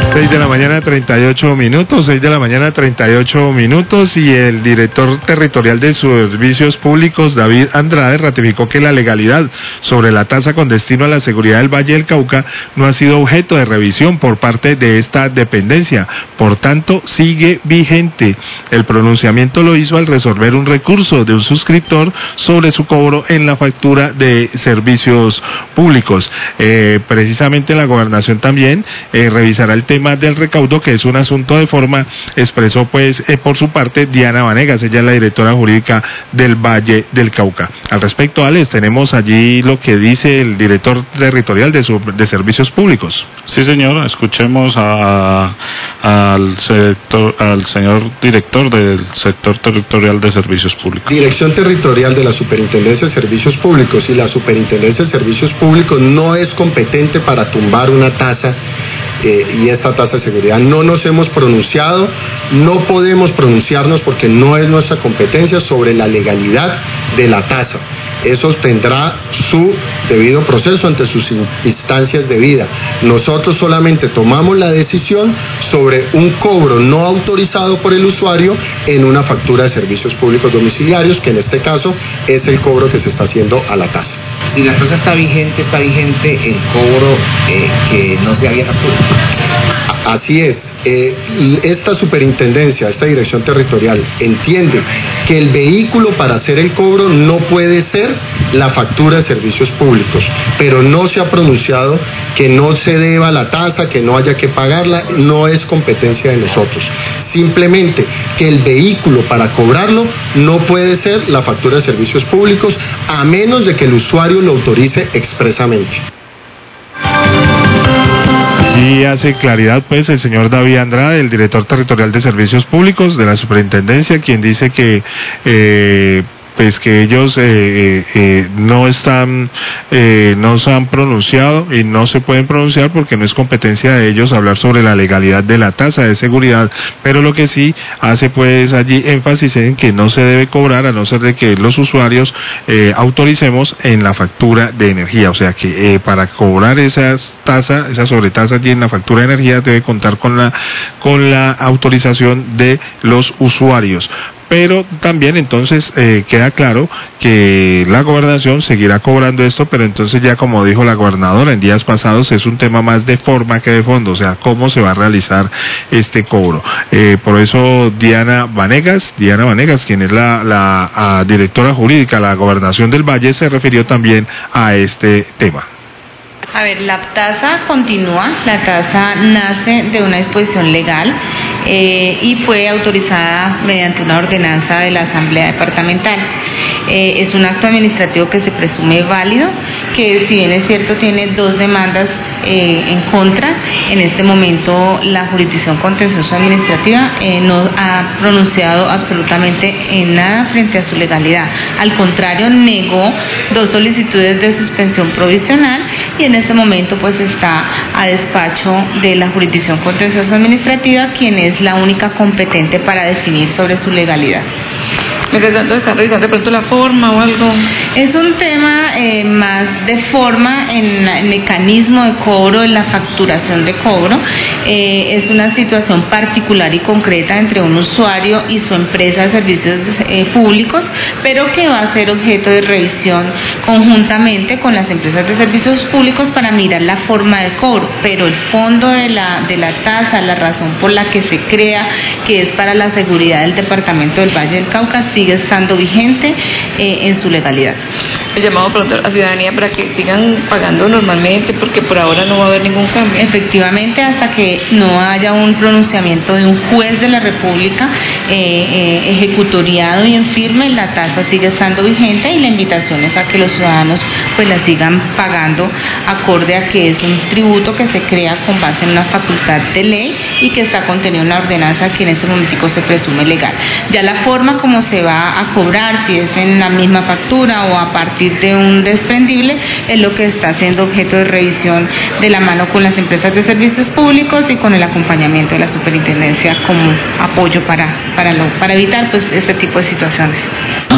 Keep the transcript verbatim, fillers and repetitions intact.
seis de la mañana, treinta y ocho minutos, seis de la mañana, treinta y ocho minutos, y el director territorial de Servicios Públicos, David Andrade, ratificó que la legalidad sobre la tasa con destino a la seguridad del Valle del Cauca no ha sido objeto de revisión por parte de esta dependencia, por tanto, sigue vigente. El pronunciamiento lo hizo al resolver un recurso de un suscriptor sobre su cobro en la factura de servicios públicos. Eh, precisamente la gobernación también eh, revisará el tema del recaudo, que es un asunto de forma, expresó pues eh, por su parte Diana Vanegas, ella es la directora jurídica del Valle del Cauca. Al respecto, Alex, tenemos allí lo que dice el director territorial de, su, de Servicios Públicos. Sí, señor, escuchemos a, a, al, sector, al señor director del sector territorial de Servicios Públicos. Dirección Territorial de la Superintendencia de Servicios Públicos y la Superintendencia de Servicios Públicos no es competente para tumbar una tasa eh, y esta tasa de seguridad. No nos hemos pronunciado, no podemos pronunciarnos porque no es nuestra competencia sobre la legalidad de la tasa. Eso tendrá su debido proceso ante sus instancias debidas. Nosotros solamente tomamos la decisión sobre un cobro no autorizado por el usuario en una factura de servicios públicos domiciliarios, que en este caso es el cobro que se está haciendo a la tasa. Si la tasa está vigente, está vigente el cobro eh, que no se había facturado. Así es. Eh, esta superintendencia, esta dirección territorial entiende que el vehículo para hacer el cobro no puede ser la factura de servicios públicos, pero no se ha pronunciado que no se deba la tasa, que no haya que pagarla, no es competencia de nosotros. Simplemente que el vehículo para cobrarlo no puede ser la factura de servicios públicos a menos de que el usuario lo autorice expresamente. Y hace claridad pues el señor David Andrade, el director territorial de Servicios Públicos de la Superintendencia, quien dice que eh, pues que ellos eh, eh, no están, eh, no se han pronunciado y no se pueden pronunciar porque no es competencia de ellos hablar sobre la legalidad de la tasa de seguridad, pero lo que sí hace pues allí énfasis en que no se debe cobrar a no ser de que los usuarios eh, autoricemos en la factura de energía, o sea que eh, para cobrar esas tasas, esa sobretasa allí en la factura de energía debe contar con la, con la autorización de los usuarios. Pero también entonces eh, queda claro que la gobernación seguirá cobrando esto, pero entonces ya como dijo la gobernadora en días pasados, es un tema más de forma que de fondo, o sea, cómo se va a realizar este cobro. Eh, por eso Diana Vanegas, Diana Vanegas, quien es la, la a, directora jurídica de la Gobernación del Valle, se refirió también a este tema. A ver, la tasa continúa, la tasa nace de una disposición legal eh, y fue autorizada mediante una ordenanza de la Asamblea Departamental. Eh, es un acto administrativo que se presume válido, que si bien es cierto tiene dos demandas eh, en contra. En este momento la jurisdicción contencioso administrativa eh, no ha pronunciado absolutamente en nada frente a su legalidad. Al contrario, negó dos solicitudes de suspensión provisional y en este momento pues está a despacho de la jurisdicción contencioso administrativa, quien es la única competente para definir sobre su legalidad. Mientras tanto, ¿están revisando de pronto la forma o algo? Es un tema eh, más de forma en el mecanismo de cobro, en la facturación de cobro. Eh, es una situación particular y concreta entre un usuario y su empresa de servicios eh, públicos, pero que va a ser objeto de revisión conjuntamente con las empresas de servicios públicos para mirar la forma de cobro. Pero el fondo de la, de la tasa, la razón por la que se crea, que es para la seguridad del departamento del Valle del Cauca, sigue estando vigente eh, en su legalidad. El llamado pronto a la ciudadanía para que sigan pagando normalmente, porque por ahora no va a haber ningún cambio. Efectivamente, hasta que no haya un pronunciamiento de un juez de la República eh, eh, ejecutoriado y en firme, la tasa sigue estando vigente y la invitación es a que los ciudadanos pues la sigan pagando acorde a que es un tributo que se crea con base en una facultad de ley y que está contenido en una ordenanza que en este momento se presume legal. Ya la forma como se va a cobrar, si es en la misma factura o a partir de un desprendible, es lo que está siendo objeto de revisión de la mano con las empresas de servicios públicos y con el acompañamiento de la superintendencia como apoyo para, para, lo, para evitar pues este tipo de situaciones.